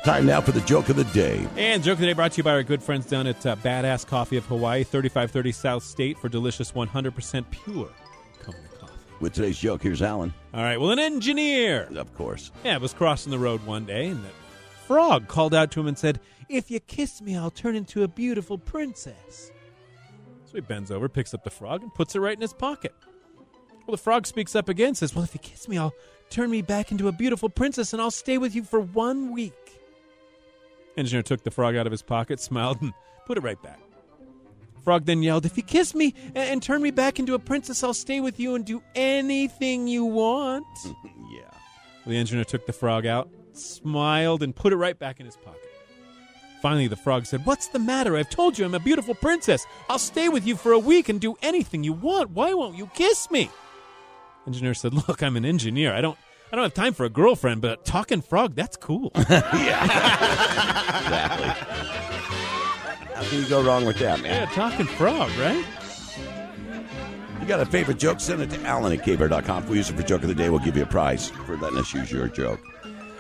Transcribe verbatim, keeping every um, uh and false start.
Time now for the joke of the day. And joke of the day brought to you by our good friends down at uh, Badass Coffee of Hawaii, thirty-five thirty South State for delicious one hundred percent pure Kona coffee. With today's joke, here's Alan. All right, well, an engineer. Of course. Yeah, was crossing the road one day, and the frog called out to him and said, "If you kiss me, I'll turn into a beautiful princess." So he bends over, picks up the frog, and puts it right in his pocket. Well, the frog speaks up again, says, "Well, if you kiss me, I'll turn me back into a beautiful princess, and I'll stay with you for one week." Engineer took the frog out of his pocket, smiled, and put it right back. Frog then yelled, "If you kiss me and, and turn me back into a princess, I'll stay with you and do anything you want." Yeah. Well, the engineer took the frog out, smiled, and put it right back in his pocket. Finally, the frog said, "What's the matter? I've told you I'm a beautiful princess. I'll stay with you for a week and do anything you want. Why won't you kiss me?" Engineer said, "Look, I'm an engineer. I don't I don't have time for a girlfriend, but a talking frog, that's cool." Yeah. Exactly. How can you go wrong with that, man? Yeah, talking frog, right? You got a favorite joke? Send it to Alan at K B R dot com. If we use it for Joke of the Day, we'll give you a prize for letting us use your joke.